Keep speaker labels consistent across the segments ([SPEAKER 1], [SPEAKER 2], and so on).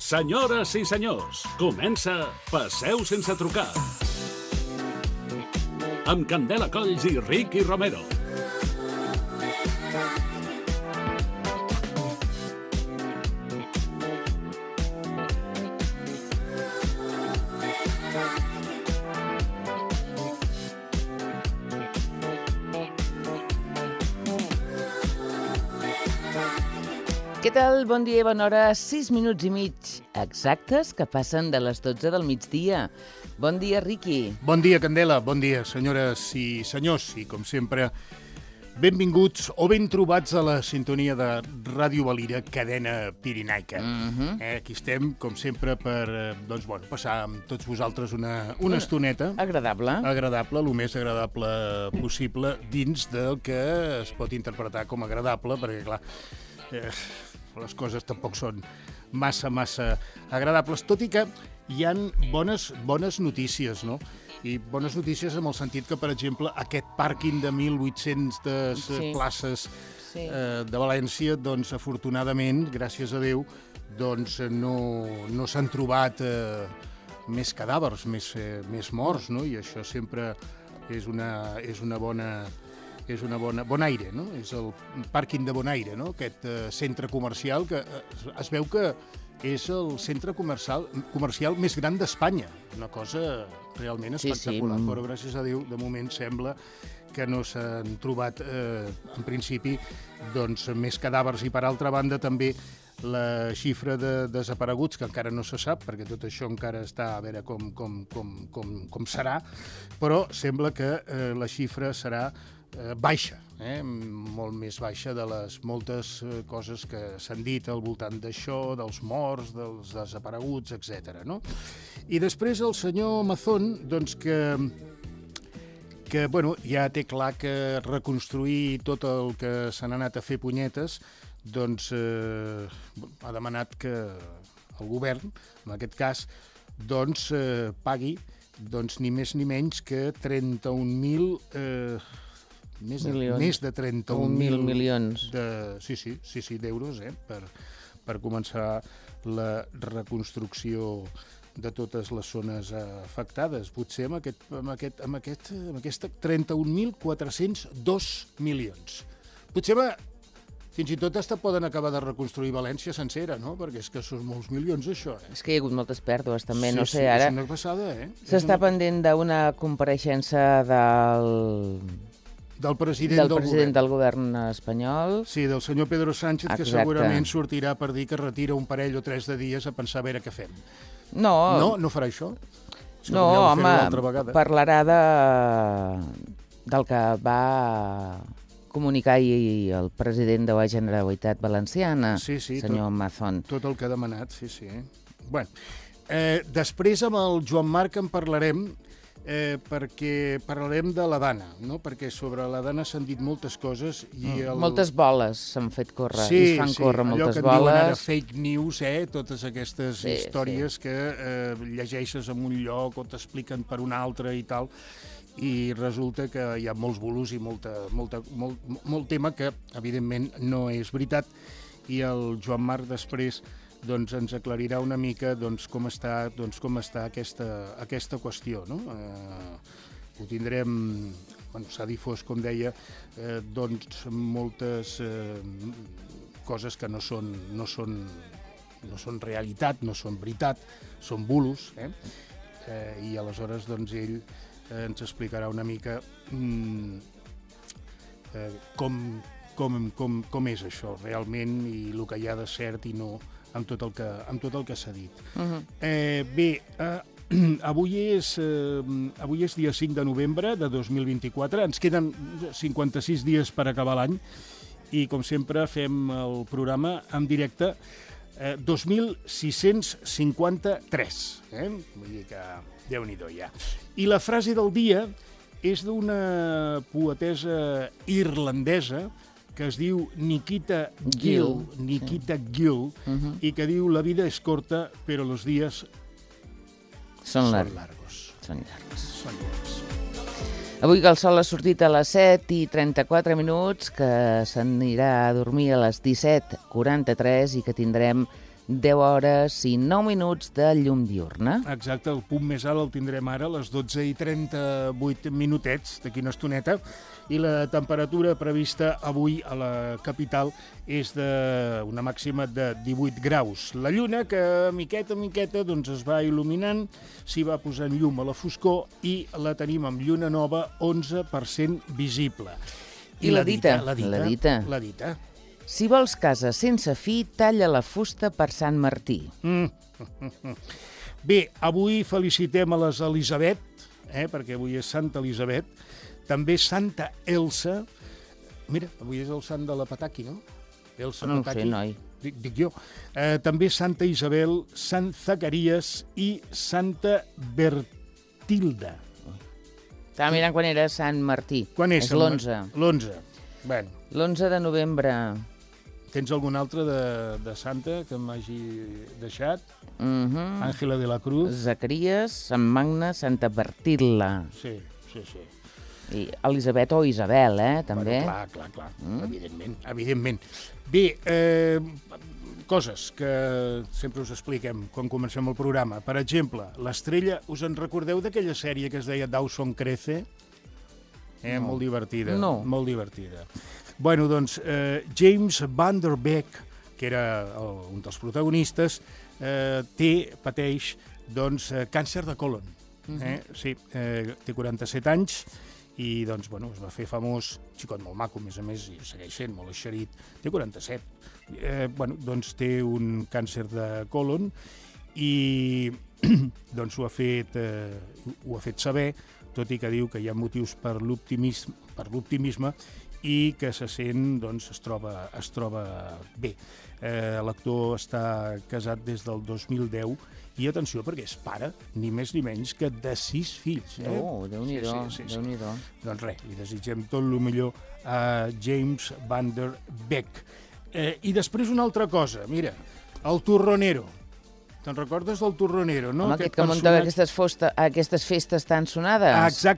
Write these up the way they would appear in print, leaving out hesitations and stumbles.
[SPEAKER 1] Senyores i senyors, comença Passeu sense trucar. Amb Candela Colls i Ricky Romero.
[SPEAKER 2] Què tal? Bon dia i bona hora. 6 minuts i mig exactes que passen de les 12 del migdia. Bon dia, Riqui.
[SPEAKER 3] Bon dia, Candela. Bon dia, senyores i senyors. I, com sempre, benvinguts o ben trobats a la sintonia de Ràdio Valira, cadena pirinaica. Aquí estem, com sempre, per passar amb tots vosaltres una estoneta.
[SPEAKER 2] Agradable.
[SPEAKER 3] Agradable, el més agradable possible, dins del que es pot interpretar com agradable, perquè, clar, les coses tampoc són massa agradables, tot i que hi han bones notícies, no? I bones notícies en el sentit que, per exemple, aquest pàrquing de 1.800 places de València, doncs, afortunadament, gràcies a Déu, doncs no s'han trobat més cadàvers, més morts, no? I això sempre és una bona... És bon aire, no? És el pàrquing de Bonaire, no? Aquest centre comercial que es veu que és el centre comercial més gran d'Espanya. Una cosa realment espectacular. Sí. Però gràcies a Déu, de moment sembla que no s'han trobat, en principi, doncs, més cadàvers. I per altra banda també la xifra de desapareguts, que encara no se sap, perquè tot això encara està a veure com serà, però sembla que la xifra serà baixa, molt més baixa de les moltes coses que s'han dit al voltant d'això, dels morts, dels desapareguts, etc. No? I després el senyor Mazón, doncs que ja té clar que reconstruir tot el que s'han anat a fer punyetes, doncs ha demanat que el govern, en aquest cas, doncs pagui ni més ni menys que 31.000 més de 31.000
[SPEAKER 2] milions
[SPEAKER 3] d'euros per començar la reconstrucció de totes les zones afectades. Potser amb aquests 31.402 milions. Potser fins i tot poden acabar de reconstruir València sencera, no? Perquè és que són molts milions, això.
[SPEAKER 2] És que hi ha hagut moltes pèrdues, també.
[SPEAKER 3] Sí,
[SPEAKER 2] no sé, ara...
[SPEAKER 3] és una passada,
[SPEAKER 2] S'està pendent d'una compareixença
[SPEAKER 3] del president
[SPEAKER 2] del govern espanyol.
[SPEAKER 3] Sí, del senyor Pedro Sánchez, que segurament sortirà per dir que retira un parell o 3 de dies a pensar a veure què fem. No farà això?
[SPEAKER 2] No, home, parlarà del que va comunicar ahir el president de la Generalitat Valenciana, senyor Mazón.
[SPEAKER 3] Tot el que ha demanat, sí. Bueno, després amb el Joan Marc en parlarem, perquè parlarem de la Dana, no? Perquè sobre la Dana s'han dit moltes coses i
[SPEAKER 2] moltes boles s'han fet córrer, i es fan córrer moltes boles.
[SPEAKER 3] Allò que diuen ara fake news, totes aquestes històries que llegeixes en un lloc o t'expliquen per un altre i tal, i resulta que hi ha molts bulos i molt tema que, evidentment, no és veritat, i el Joan Marc després ens aclarirà una mica com està aquesta qüestió, no? Ho tindrem, s'ha difós, com deia, moltes coses que no són realitat, no són veritat, són bulos, i aleshores ell ens explicarà una mica com és això realment i el que hi ha de cert i no amb tot el que s'ha dit. Avui és dia 5 de novembre de 2024, ens queden 56 dies per acabar l'any i, com sempre, fem el programa en directe 2653. Vull dir que Déu-n'hi-do ja. I la frase del dia és d'una poetessa irlandesa que es diu Nikita Gill, i que diu: la vida és corta, però los días son largos.
[SPEAKER 2] Avui que el sol ha sortit a les 7:34, que s'anirà a dormir a les 17:43 i que tindrem 10 hores i 9 minuts de llum diurna.
[SPEAKER 3] Exacte, el punt més alt el tindrem ara a les 12:38 minutets, d'aquí una estoneta, i la temperatura prevista avui a la capital és d'una màxima de 18 graus. La lluna, que miqueta a miqueta doncs, es va il·luminant, s'hi va posant llum a la foscor i la tenim amb lluna nova 11% visible.
[SPEAKER 2] I la dita.
[SPEAKER 3] La dita.
[SPEAKER 2] Si vols casa sense fi, talla la fusta per Sant Martí.
[SPEAKER 3] Bé, avui felicitem a les Elisabet, perquè avui és Santa Elisabet, també Santa Elsa. Mira, avui és el sant de la Pataki, no? Elsa
[SPEAKER 2] No ho
[SPEAKER 3] Pataki.
[SPEAKER 2] sé, noi.
[SPEAKER 3] Dic jo. També Santa Isabel, Sant Zacarias i Santa Bertilda.
[SPEAKER 2] Estava mirant quan era Sant Martí.
[SPEAKER 3] Quan és?
[SPEAKER 2] l'11.
[SPEAKER 3] L'11. Bueno,
[SPEAKER 2] L'11 de novembre.
[SPEAKER 3] tens algun altre de Santa que m'hagi deixat? Àngela de la Cruz.
[SPEAKER 2] Zacarias, Sant Magna, Santa Bertilda.
[SPEAKER 3] Sí.
[SPEAKER 2] I Elisabet o Isabel, també.
[SPEAKER 3] Bueno, clar. Evidentment. Bé, coses que sempre us expliquem quan comencem el programa. Per exemple, l'estrella, us en recordeu d'aquella sèrie que es deia Dawson Crece?
[SPEAKER 2] No.
[SPEAKER 3] Molt divertida.
[SPEAKER 2] No.
[SPEAKER 3] Molt divertida. Bueno, doncs, James Van Der Beek, que era un dels protagonistes, pateix doncs, càncer de colon. Sí, té 47 anys i doncs, bueno, es va fer famós, xicot molt maco, a més, i segueix sent molt eixerit, té 47. Doncs té un càncer de colon i doncs ho ha fet saber, tot i que diu que hi ha motius per l'optimisme i que se sent, doncs, es troba bé. L'actor està casat des del 2010 i atenció, perquè és pare, ni més ni menys que de 6 fills.
[SPEAKER 2] Déu-n'hi-do, Déu-n'hi-do.
[SPEAKER 3] Doncs res, li desitgem tot el millor a James Van Der Beek. I després una altra cosa, mira, el Turronero. Te'n recordes del Turronero, no?
[SPEAKER 2] Home, aquest que munta aquestes festes tan sonades.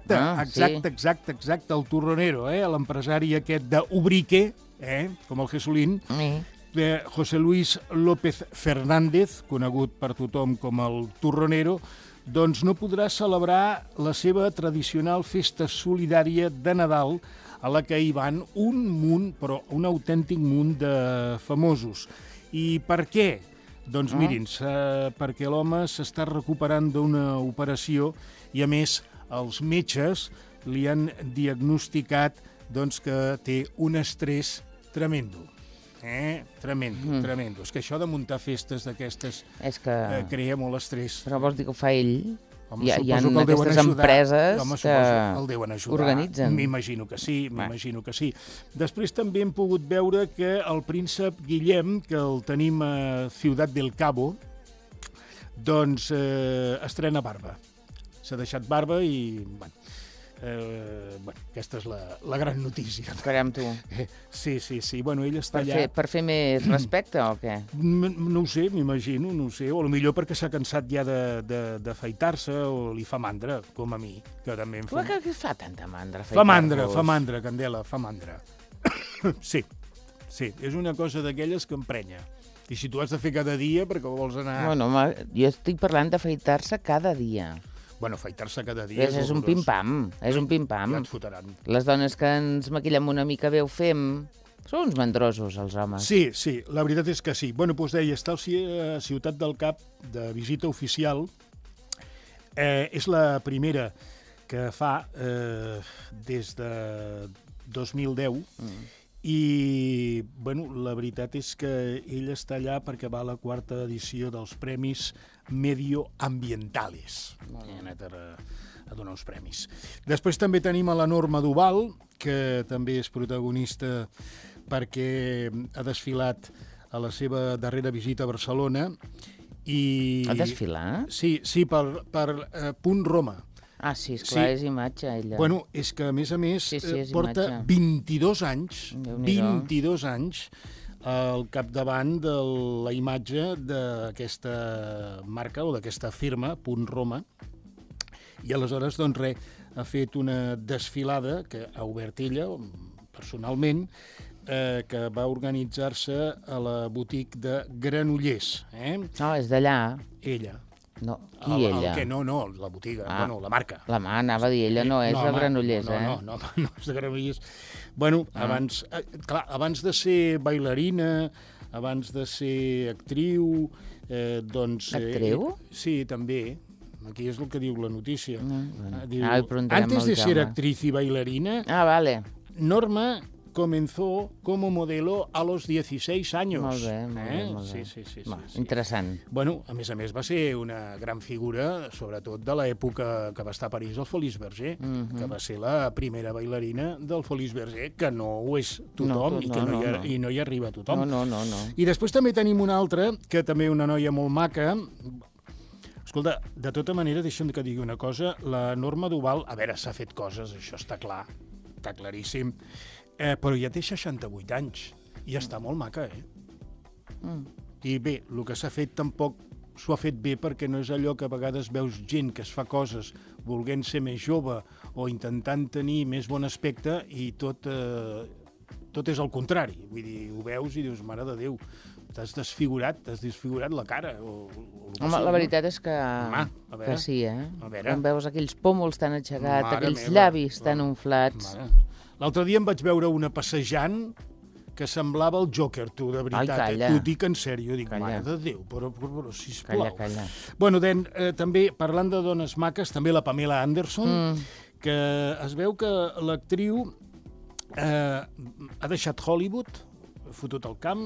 [SPEAKER 3] Exacte, el Turronero, l'empresari aquest d'Ubrique, com el Jesulín, José Luis López Fernández, conegut per tothom com el Turronero, doncs no podrà celebrar la seva tradicional festa solidària de Nadal, a la que hi van un autèntic munt de famosos. I per què? Doncs mirin, perquè l'home s'està recuperant d'una operació i, a més, els metges li han diagnosticat doncs, que té un estrès tremendo. Tremendo. És que això de muntar festes d'aquestes crea molt estrès.
[SPEAKER 2] Però vols dir que ho fa ell?
[SPEAKER 3] Home,
[SPEAKER 2] hi ha aquestes empreses que organitzen.
[SPEAKER 3] M'imagino que sí. Després també hem pogut veure que el príncep Guillem, que el tenim a Ciutat del Cabo, doncs estrena barba. S'ha deixat barba i, aquesta és la gran notícia.
[SPEAKER 2] Caram, tu.
[SPEAKER 3] Sí. Bueno, ell està allà...
[SPEAKER 2] Per fer més respecte o què?
[SPEAKER 3] No ho sé, m'imagino, o potser perquè s'ha cansat ja d'afaitar-se o li fa mandra, com a mi, que també em fa...
[SPEAKER 2] Què fa tanta mandra?
[SPEAKER 3] Fa mandra, Candela, fa mandra. Sí, és una cosa d'aquelles que emprenya. I si tu has de fer cada dia, perquè vols anar...
[SPEAKER 2] Bueno, jo estic parlant d'afaitar-se cada dia.
[SPEAKER 3] Bueno, afaitar-se cada dia...
[SPEAKER 2] És un pim-pam, Ja
[SPEAKER 3] et fotran.
[SPEAKER 2] Les dones que ens maquillem una mica bé ho fem... Són uns mandrosos, els homes.
[SPEAKER 3] Sí, la veritat és que sí. Bueno, doncs deia, està a Ciutat del Cap de visita oficial. És la primera que fa des de 2010 i, bueno, la veritat és que ell està allà perquè va a la 4ª edició dels Premis Medioambientales. Ha anat a donar uns premis. Després també tenim a la Norma Duval, que també és protagonista perquè ha desfilat a la seva darrera visita a Barcelona.
[SPEAKER 2] Ha desfilat?
[SPEAKER 3] Sí, per Punt Roma.
[SPEAKER 2] Ah, sí, esclar, és imatge, ella.
[SPEAKER 3] Bueno, és que, a més, porta
[SPEAKER 2] imatge.
[SPEAKER 3] 22 anys al capdavant de la imatge d'aquesta marca o d'aquesta firma, Punt Roma, i aleshores, doncs res, ha fet una desfilada que ha obert ella, personalment, que va organitzar-se a la boutique de Granollers.
[SPEAKER 2] No, és d'allà.
[SPEAKER 3] Ella.
[SPEAKER 2] No, qui ella?
[SPEAKER 3] No, la botiga, la marca.
[SPEAKER 2] La mà, anava a dir, ella no és de Granollers,
[SPEAKER 3] No és de Granollers. Bueno, abans de ser bailarina, abans de ser actriu, doncs...
[SPEAKER 2] Actriu?
[SPEAKER 3] Sí, també. Aquí és el que diu la notícia. Diu,
[SPEAKER 2] preguntarem
[SPEAKER 3] antes de
[SPEAKER 2] al
[SPEAKER 3] ser
[SPEAKER 2] Jaume.
[SPEAKER 3] actriz y bailarina,
[SPEAKER 2] Vale.
[SPEAKER 3] Norma comenzó como modelo a los 16 años.
[SPEAKER 2] Molt bé, molt bé.
[SPEAKER 3] Sí.
[SPEAKER 2] Interessant.
[SPEAKER 3] Bueno, a més va ser una gran figura, sobretot de l'època que va estar a París al Folies Bergère, que va ser la primera bailarina del Folies Bergère, que no ho és tothom i no hi arriba tothom.
[SPEAKER 2] No.
[SPEAKER 3] I després també tenim una altra, que també una noia molt maca. Escolta, de tota manera, deixa'm que digui una cosa, la Norma Duval, a veure, s'ha fet coses, això està clar, està claríssim, però ja té 68 anys i està molt maca, I bé, el que s'ha fet tampoc s'ho ha fet bé perquè no és allò que a vegades veus gent que es fa coses volent ser més jove o intentant tenir més bon aspecte i tot és el contrari. Vull dir, ho veus i dius, mare de Déu, t'has desfigurat la cara.
[SPEAKER 2] Home, la veritat és que sí, Quan veus aquells pòmuls tan aixecats, aquells llavis tan inflats...
[SPEAKER 3] L'altre dia em vaig veure una passejant que semblava el Joker, tu, de veritat. T'ho dic en sèrio. Dic, mare de Déu, però sisplau.
[SPEAKER 2] Calla.
[SPEAKER 3] Bueno, també, parlant de dones maques, també la Pamela Anderson, que es veu que l'actriu ha deixat Hollywood, ha fotut el camp,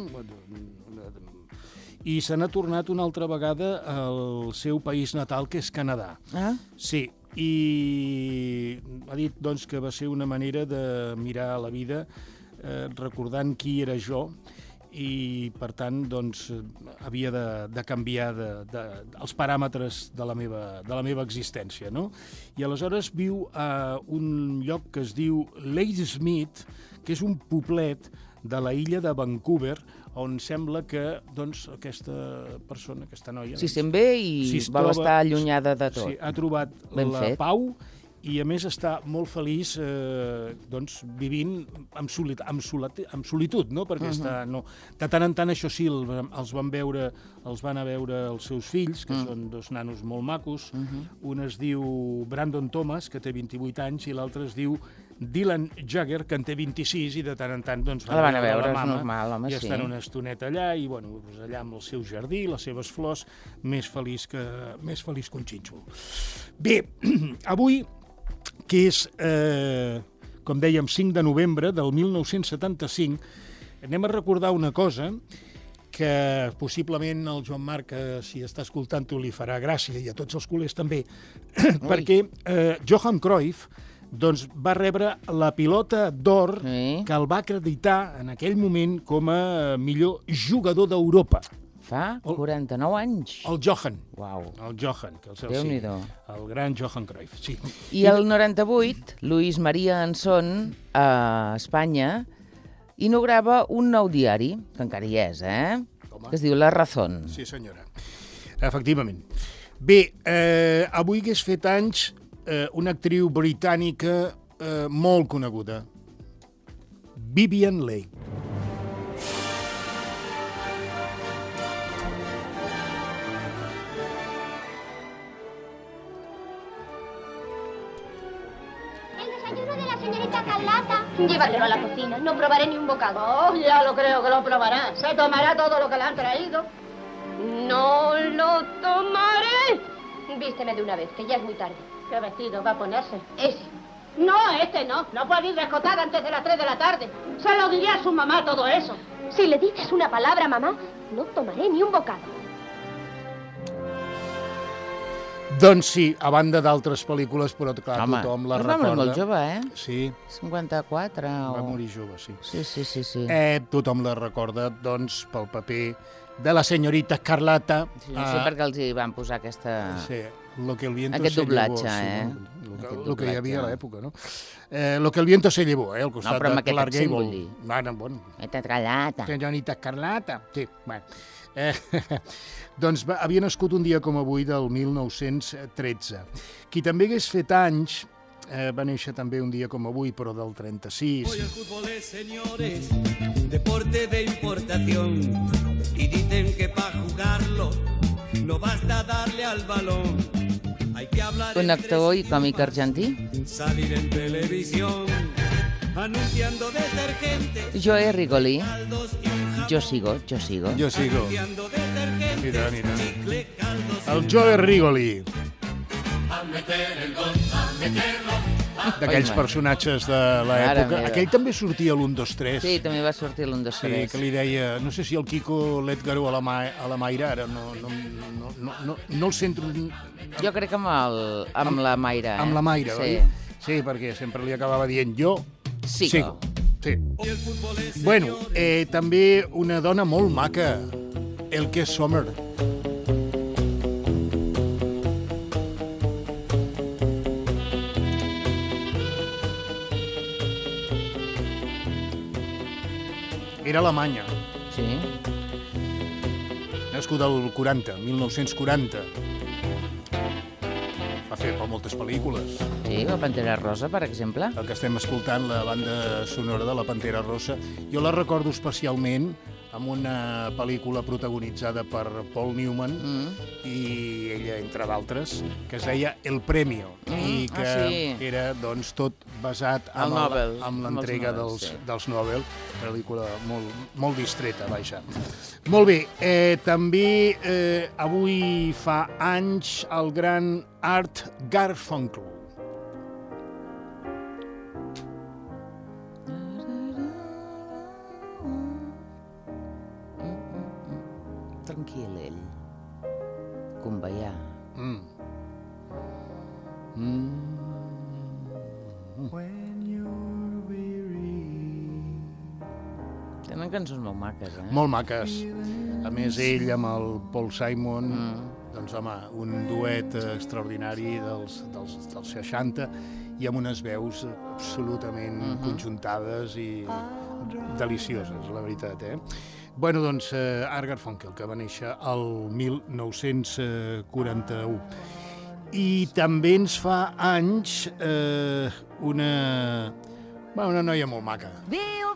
[SPEAKER 3] i se n'ha tornat una altra vegada al seu país natal, que és Canadà. Sí, i ha dit doncs, que va ser una manera de mirar la vida recordant qui era jo i, per tant, doncs, havia de canviar els paràmetres de la meva existència, no? I aleshores viu a un lloc que es diu Ladysmith, que és un poblet de la illa de Vancouver, on sembla que doncs, aquesta persona, aquesta noia...
[SPEAKER 2] S'hi sent bé i vol estar allunyada de tot.
[SPEAKER 3] Sí, ha trobat la pau i, a més, està molt feliç vivint amb solitud, no? Perquè de tant en tant, això sí, els van a veure els seus fills, que són dos nanos molt macos. Un es diu Brandon Thomas, que té 28 anys, i l'altre es diu Dylan Jagger, que en té 26, i de tant en tant van
[SPEAKER 2] a veure la mama
[SPEAKER 3] i estan una estoneta allà, i allà amb el seu jardí, les seves flors, més feliç que un xínxol. Bé, avui, que és, com dèiem, 5 de novembre del 1975, anem a recordar una cosa que possiblement el Joan Marc, si està escoltant-ho, li farà gràcia, i a tots els culers també, perquè Johan Cruyff doncs va rebre la pilota d'or que el va acreditar en aquell moment com a millor jugador d'Europa.
[SPEAKER 2] Fa 49 anys.
[SPEAKER 3] El Johan.
[SPEAKER 2] Uau.
[SPEAKER 3] El Johan, que
[SPEAKER 2] Déu-n'hi-do.
[SPEAKER 3] El gran Johan Cruyff, sí.
[SPEAKER 2] I el 98, Luis María Anson, a Espanya, inaugurava un nou diari, que encara hi és, que es diu La Razón.
[SPEAKER 3] Sí, senyora. Efectivament. Bé, avui hagués fet anys una actriu britànica molt coneguda, Vivien Leigh.
[SPEAKER 4] El desayuno de la señorita Carlota. Llévatelo a la cocina, no probaré ni un bocado. Oh, ya lo creo que lo probará. Se tomará todo lo que le han traído. No lo tomaré. Vísteme de una vez, que ya es muy tarde. ¿Qué vestido va a ponerse? Ese. No, este no. No puede ir descotada antes de las 3 de la tarde. Se lo diré a su mamá todo eso. Si le dices una palabra, mamá, no tomaré ni un bocado.
[SPEAKER 3] Doncs sí, a banda d'altres pel·lícules, però clar, tothom la recorda.
[SPEAKER 2] Home, va morir molt jove,
[SPEAKER 3] Sí.
[SPEAKER 2] 54 o...
[SPEAKER 3] Va morir jove, sí.
[SPEAKER 2] Sí.
[SPEAKER 3] Tothom la recorda, doncs, pel paper de la senyorita Carlota.
[SPEAKER 2] Sí, no sé per què els hi van posar aquesta...
[SPEAKER 3] Sí, lo que el viento
[SPEAKER 2] aquest
[SPEAKER 3] se
[SPEAKER 2] doblatge,
[SPEAKER 3] llevó. Lo que hi havia a l'època, no? Lo que el viento se llevó, al costat de Clark Gable.
[SPEAKER 2] Vull dir.
[SPEAKER 3] Bueno.
[SPEAKER 2] Aquesta Carlota.
[SPEAKER 3] Senyorita Carlota. Sí, bueno. Doncs havia nascut un dia com avui del 1913. Qui també hagués fet anys, va néixer també un dia com avui, però del 36.
[SPEAKER 5] Hoy el fútbol es, señores, deporte de importación. Y dicen que para jugarlo no basta darle al balón. Hay que hablar
[SPEAKER 2] Un actor i còmic argentí.
[SPEAKER 5] salir en televisión anunciando detergente.
[SPEAKER 2] Joe Rigoli.
[SPEAKER 5] Caldos y un jabón.
[SPEAKER 2] Jo sigo.
[SPEAKER 3] Jo sigo.
[SPEAKER 5] Anunciando detergente.
[SPEAKER 3] I tant, i tant.
[SPEAKER 5] Chicle, caldos y
[SPEAKER 3] El Joe Rigoli. D'aquells
[SPEAKER 2] Oi,
[SPEAKER 3] personatges de
[SPEAKER 2] Mare
[SPEAKER 3] l'època.
[SPEAKER 2] meva.
[SPEAKER 3] Aquell també sortia a l'1, 2, 3.
[SPEAKER 2] Sí, també va sortir l'1, 2,
[SPEAKER 3] Sí,
[SPEAKER 2] 3.
[SPEAKER 3] que li deia, no sé si el Quico l'Edgaró a la Mayra, ara no el centro...
[SPEAKER 2] Jo crec que amb la Mayra.
[SPEAKER 3] Amb la Mayra,
[SPEAKER 2] sí.
[SPEAKER 3] oi? Sí, perquè sempre li acabava dient jo
[SPEAKER 2] Sigo.
[SPEAKER 3] Sí. Bueno, també una dona molt maca, Elke Sommer. Era alemanya,
[SPEAKER 2] Sí.
[SPEAKER 3] nascuda al 1940. Va fer per moltes pel·lícules.
[SPEAKER 2] Sí, la Pantera Rosa, per exemple.
[SPEAKER 3] El que estem escoltant, la banda sonora de la Pantera Rosa, jo la recordo especialment amb una pel·lícula protagonitzada per Paul Newman i ella, entre d'altres, que es deia El Premio, i que
[SPEAKER 2] sí.
[SPEAKER 3] era doncs, tot basat
[SPEAKER 2] El Nobel,
[SPEAKER 3] amb l'entrega
[SPEAKER 2] amb els Nobel, sí.
[SPEAKER 3] dels Nobel, pel·lícula molt distreta, vaja. Molt bé, també avui fa anys el gran Art Garfunkel.
[SPEAKER 2] Tranquil, ell. Conveiar. Tenen cançons molt maques, eh?
[SPEAKER 3] Molt maques. A més, ell amb el Paul Simon, doncs, home, un duet extraordinari dels 60 i amb unes veus absolutament conjuntades i delicioses, la veritat, eh? Bueno, doncs, Art Garfunkel, que va néixer el 1941. I també ens fa anys una noia molt maca.
[SPEAKER 4] Veo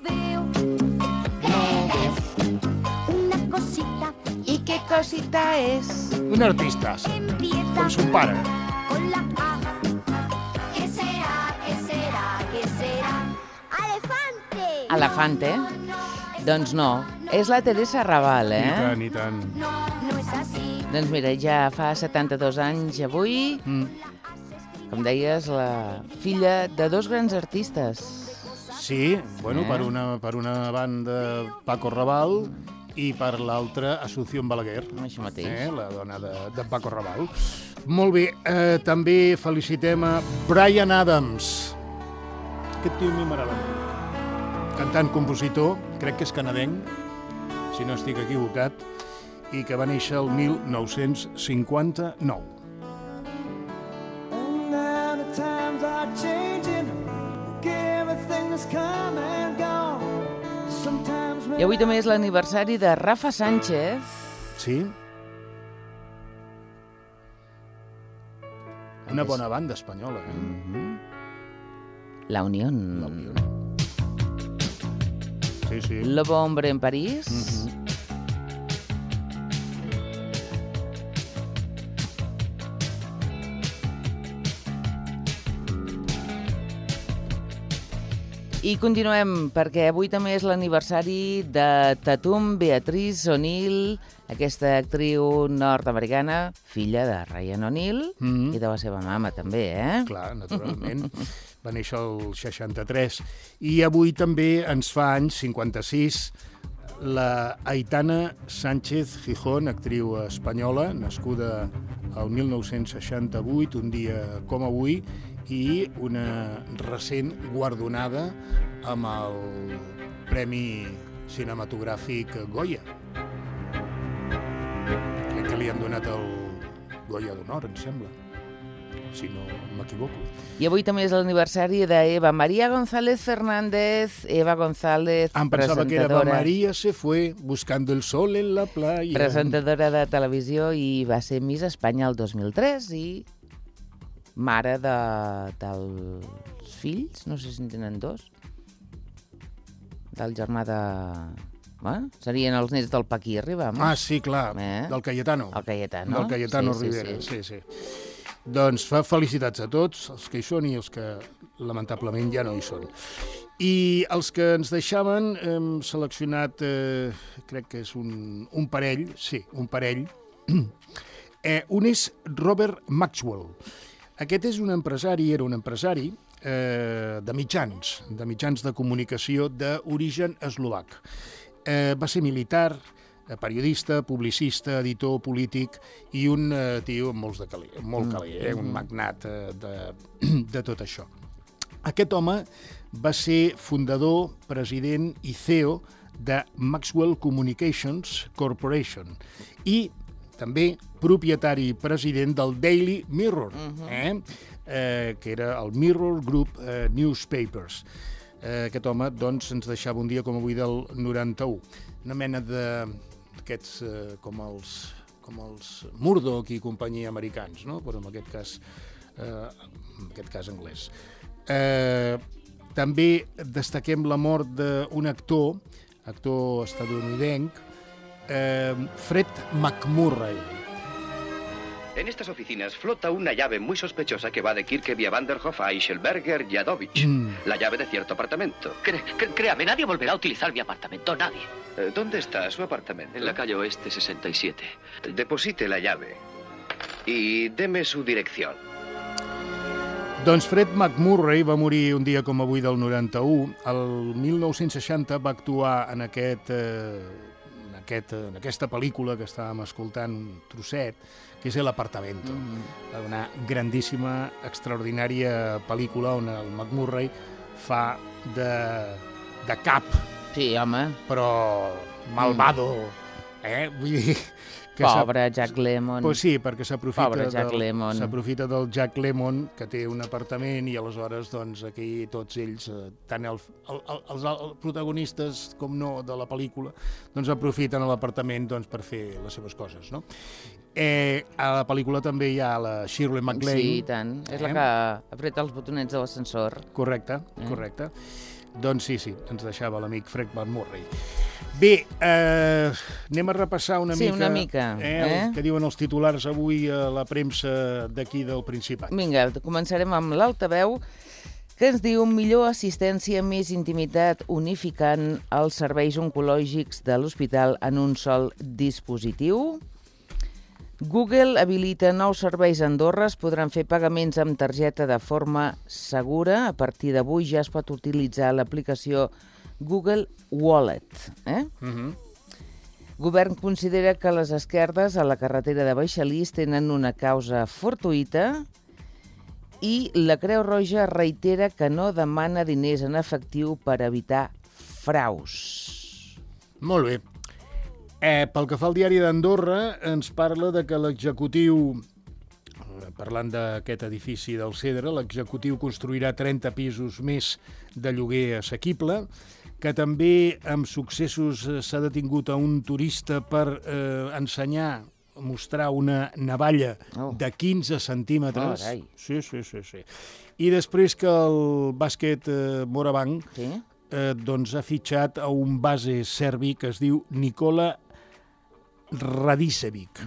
[SPEAKER 4] una cosita
[SPEAKER 2] I què cosita és?
[SPEAKER 3] Un artista,
[SPEAKER 4] empieza
[SPEAKER 3] com son pare.
[SPEAKER 4] con la A. ¿Qué será? ¿Qué será? ¿Qué será? ¡Elefante!
[SPEAKER 2] Elefante? Doncs no, és la Teresa Raval,
[SPEAKER 3] I
[SPEAKER 2] eh?
[SPEAKER 3] tant, i tant.
[SPEAKER 4] No, no es así.
[SPEAKER 2] Doncs mira, ja fa 72 anys avui, com deies, la filla de dos grans artistes.
[SPEAKER 3] Sí, bueno, per una banda Paco Raval i per l'altra Asunción Balaguer,
[SPEAKER 2] Això mateix.
[SPEAKER 3] la dona de Paco Raval. Molt bé, també felicitem a Bryan Adams. Aquest tio a mi m'agrada molt. Cantant, compositor, crec que és canadenc, si no estic equivocat, i que va néixer el 1959.
[SPEAKER 2] I avui també és l'aniversari de Rafa Sánchez.
[SPEAKER 3] Sí? Una bona banda espanyola, eh?
[SPEAKER 2] La Unión.
[SPEAKER 3] Sí, sí.
[SPEAKER 2] Lobo Hombre en París. I continuem, perquè avui també és l'aniversari de Tatum Beatrice O'Neill, aquesta actriu nord-americana, filla de Ryan O'Neill i de la seva mama també, eh?
[SPEAKER 3] Clar, naturalment. Va néixer el 63. I avui també ens fa anys, 56, la Aitana Sánchez Gijón, actriu espanyola, nascuda el 1968, un dia com avui, i una recent guardonada amb el Premi Cinematogràfic Goya. Crec que li han donat el Goya d'honor, em sembla, si no m'equivoco.
[SPEAKER 2] I avui també és l'aniversari d'Eva María González Fernández. Eva González,
[SPEAKER 3] Em pensava que era Eva María se fue buscando el sol en la playa.
[SPEAKER 2] Presentadora de televisió i va ser Miss Espanya el 2003 i mare dels fills, no sé si en tenen dos, del germà de... serien els nets del Paquirri, vamos.
[SPEAKER 3] Ah, sí, clar, del Cayetano.
[SPEAKER 2] El Cayetano.
[SPEAKER 3] Del Cayetano Rivera, sí. Doncs felicitats a tots, els que hi són i els que lamentablement ja no hi són. I els que ens deixaven hem seleccionat, crec que és un parell, sí, un parell. Un és Robert Maxwell. Aquest és un empresari, era un empresari de mitjans de comunicació d'origen eslovac. Va ser militar, periodista, publicista, editor, polític i un tio amb molt caler, un magnat de tot això. Aquest home va ser fundador, president i CEO de Maxwell Communications Corporation i també propietari i president del Daily Mirror, que era el Mirror Group Newspapers. Aquest home, doncs, ens deixava un dia com avui del 91. Una mena d'aquests, com els Murdoch i companyia americans, no? Però en aquest cas anglès. També destaquem la mort d'un actor estatunidenc, Fred McMurray.
[SPEAKER 6] En estas oficinas flota una llave muy sospechosa que va de Kirkeby a Vanderhoff a Eichelberger y a Dovich. La llave de cierto apartamento.
[SPEAKER 7] Créame, nadie volverá a utilizar mi apartamento, nadie.
[SPEAKER 6] ¿Dónde está su apartamento?
[SPEAKER 7] En la calle Oeste 67.
[SPEAKER 6] Deposite la llave y deme su dirección.
[SPEAKER 3] Doncs Fred McMurray va morir un dia com avui del 91. El 1960 va actuar en aquesta pel·lícula que estàvem escoltant un trosset, que és El apartamento. Una grandíssima, extraordinària pel·lícula on el McMurray fa de cap.
[SPEAKER 2] Sí, home.
[SPEAKER 3] Però malvado, Vull dir...
[SPEAKER 2] Pobre Jack Lemmon.
[SPEAKER 3] Pues sí, perquè s'aprofita del Jack Lemmon, que té un apartament, i aleshores, doncs, aquí tots ells, tant els protagonistes com no de la pel·lícula, doncs aprofiten l'apartament per fer les seves coses, no? A la pel·lícula també hi ha la Shirley MacLaine.
[SPEAKER 2] Sí, i tant. És la que apreta els botonets de l'ascensor.
[SPEAKER 3] Correcte. Doncs sí, ens deixava l'amic Fred McMurray. Bé, anem a repassar una mica el que diuen els titulars avui a la premsa d'aquí del Principat.
[SPEAKER 2] Vinga, començarem amb l'altaveu, que ens diu millor assistència, més intimitat, unificant els serveis oncològics de l'hospital en un sol dispositiu. Google habilita nous serveis a Andorra, es podran fer pagaments amb targeta de forma segura. A partir d'avui ja es pot utilitzar l'aplicació Google Wallet. Govern considera que les esquerdes a la carretera de Baixalís tenen una causa fortuïta i la Creu Roja reitera que no demana diners en efectiu per evitar fraus.
[SPEAKER 3] Molt bé. Pel que fa al diari d'Andorra, ens parla de que l'executiu, parlant d'aquest edifici del Cedre, l'executiu construirà 30 pisos més de lloguer assequible, que també amb successos s'ha detingut a un turista per mostrar una navalla de 15 centímetres. Sí. I després que el bàsquet Morabanc doncs ha fitxat a un base serbi que es diu Nikola Radicevic.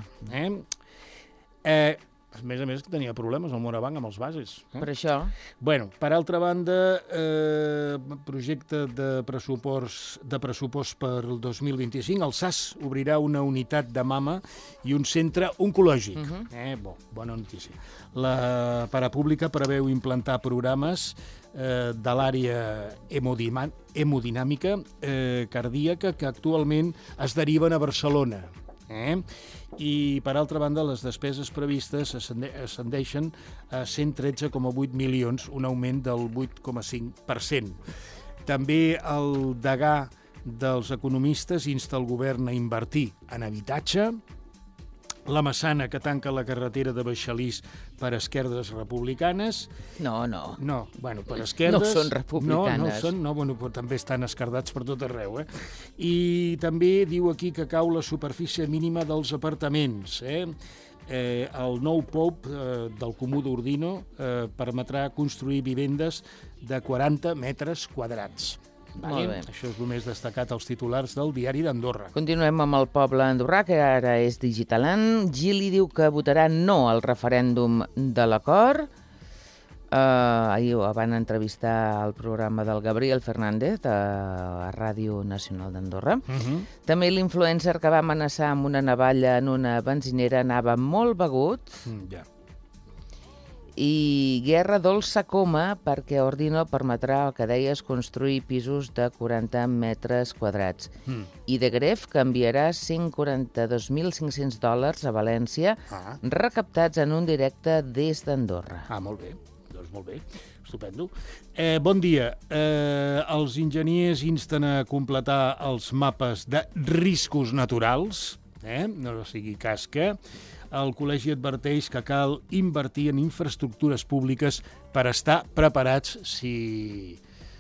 [SPEAKER 3] A més, que tenia problemes el Morabanc amb els bases.
[SPEAKER 2] Per això.
[SPEAKER 3] Bueno, per altra banda, projecte de pressupost per el 2025, el SAS obrirà una unitat de mama i un centre oncològic. Bona notícia. La Parapública preveu implantar programes de l'àrea hemodinàmica cardíaca que actualment es deriven a Barcelona. I, per altra banda, les despeses previstes ascendeixen a 113,8 milions, un augment del 8,5%. També el degà dels economistes insta el govern a invertir en habitatge. La Massana, que tanca la carretera de Baixalís per esquerdes republicanes.
[SPEAKER 2] No,
[SPEAKER 3] bueno, per esquerdes...
[SPEAKER 2] No són republicanes.
[SPEAKER 3] Però també estan esquerdats per tot arreu. I també diu aquí que cau la superfície mínima dels apartaments. El nou POUP del Comú d'Ordino permetrà construir vivendes de 40 metres quadrats.
[SPEAKER 2] Molt bé.
[SPEAKER 3] Això és el més destacat als titulars del Diari d'Andorra.
[SPEAKER 2] Continuem amb el poble andorrà, que ara és Digitalant. Gili diu que votarà no al referèndum de l'acord. Ahir van entrevistar al programa del Gabriel Fernández a Ràdio Nacional d'Andorra. També l'influencer que va amenaçar amb una navalla en una benzinera anava molt begut.
[SPEAKER 3] Ja.
[SPEAKER 2] I guerra dolça coma perquè Ordino permetrà el que deies construir pisos de 40 metres quadrats. I de Gref canviarà $142.500 a València, recaptats en un directe des d'Andorra.
[SPEAKER 3] Molt bé. Doncs molt bé. Estupendo. Bon dia. Els enginyers insten a completar els mapes de riscos naturals, no sigui cas que... El col·legi adverteix que cal invertir en infraestructures públiques per estar preparats si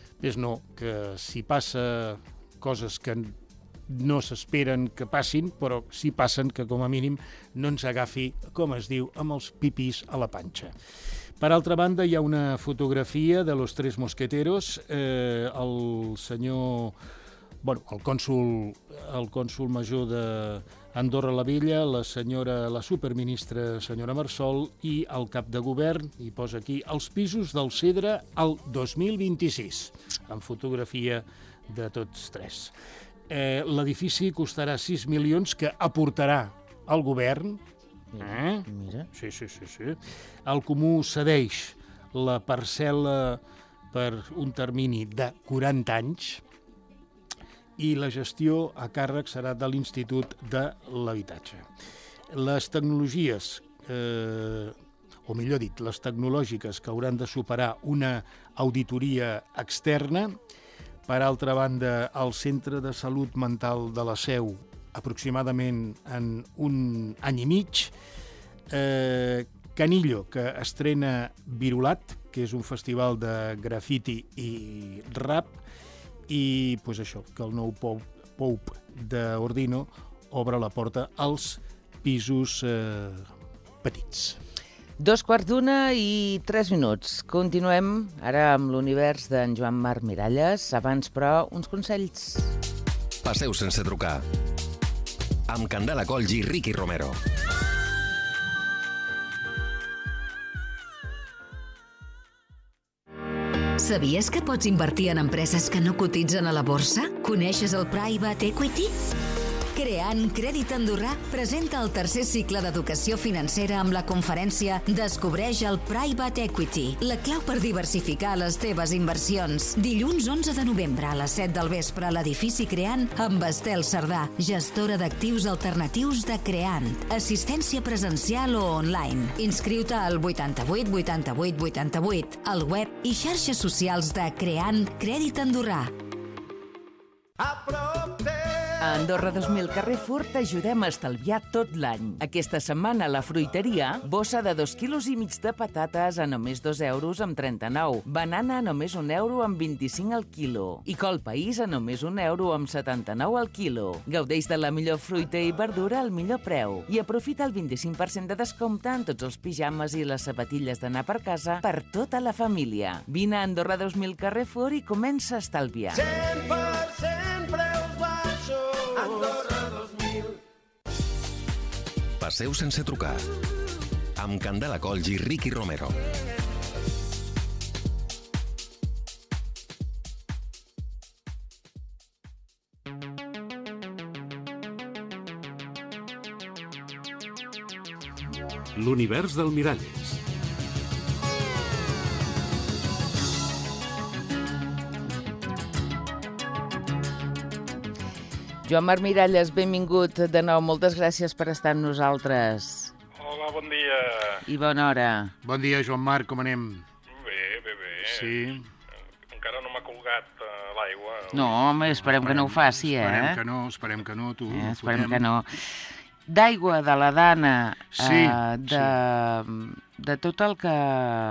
[SPEAKER 3] passa coses que no s'esperen que passin, però si passen que com a mínim no ens agafi, com es diu, amb els pipís a la panxa. Per altra banda, hi ha una fotografia de los tres mosqueteros. El senyor... el cònsol major d'Andorra la Vella, la superministra senyora Marsol i el cap de govern, i posa aquí els pisos del Cedre al 2026, amb fotografia de tots tres. L'edifici costarà 6 milions que aportarà el govern.
[SPEAKER 2] Mira.
[SPEAKER 3] Sí. El Comú cedeix la parcel·la per un termini de 40 anys, i la gestió a càrrec serà de l'Institut de l'Habitatge. Les tecnologies, o millor dit, les tecnològiques que hauran de superar una auditoria externa. Per altra banda, el Centre de Salut Mental de la Seu, aproximadament en un any i mig. Canillo, que estrena Virulat, que és un festival de grafiti i rap, i això, que el nou Pope d'Ordino obre la porta als pisos petits.
[SPEAKER 2] 2:45 Continuem ara amb l'univers d'en Joan Marc Miralles. Abans, però, uns consells.
[SPEAKER 8] Passeu sense trucar. Amb Candela Coll i Ricky Romero.
[SPEAKER 9] Sabies que pots invertir en empreses que no cotitzen a la borsa? Coneixes el Private Equity? Creant Crèdit Andorrà presenta el tercer cicle d'educació financera amb la conferència Descobreix el Private Equity, la clau per diversificar les teves inversions. Dilluns 11 de novembre a les 7 del vespre a l'edifici Creant amb Estel Cerdà, gestora d'actius alternatius de Creant. Assistència presencial o online. Inscriu-te al 88 88 88, al web i xarxes socials de Creant Crèdit Andorrà.
[SPEAKER 10] A Andorra 2000 Carrefour t'ajudem a estalviar tot l'any. Aquesta setmana a la fruiteria, bossa de 2,5 quilos de patates a només 2 euros amb 39, banana a només 1 euro amb 25 al quilo i col país a només 1 euro amb 79 al quilo. Gaudeix de la millor fruita i verdura al millor preu i aprofita el 25% de descompte en tots els pijames i les sabatilles d'anar per casa per tota la família. Vine a Andorra 2000 Carrefour i comença a estalviar.
[SPEAKER 5] 100% preus baixos. Andorra 2000.
[SPEAKER 8] Passeu sense trucar. Amb Candela Coll i Ricky Romero.
[SPEAKER 1] L'univers del Miralles.
[SPEAKER 2] Joan Marc Miralles, benvingut de nou. Moltes gràcies per estar amb nosaltres.
[SPEAKER 11] Hola, bon dia.
[SPEAKER 2] I bona hora.
[SPEAKER 3] Bon dia, Joan Marc, com anem?
[SPEAKER 11] Bé.
[SPEAKER 3] Sí.
[SPEAKER 11] Encara no m'ha colgat l'aigua.
[SPEAKER 2] No, home, esperem que no ho faci,
[SPEAKER 3] Esperem que no, tu.
[SPEAKER 2] Esperem que no. D'aigua, de la Dana, de tot el que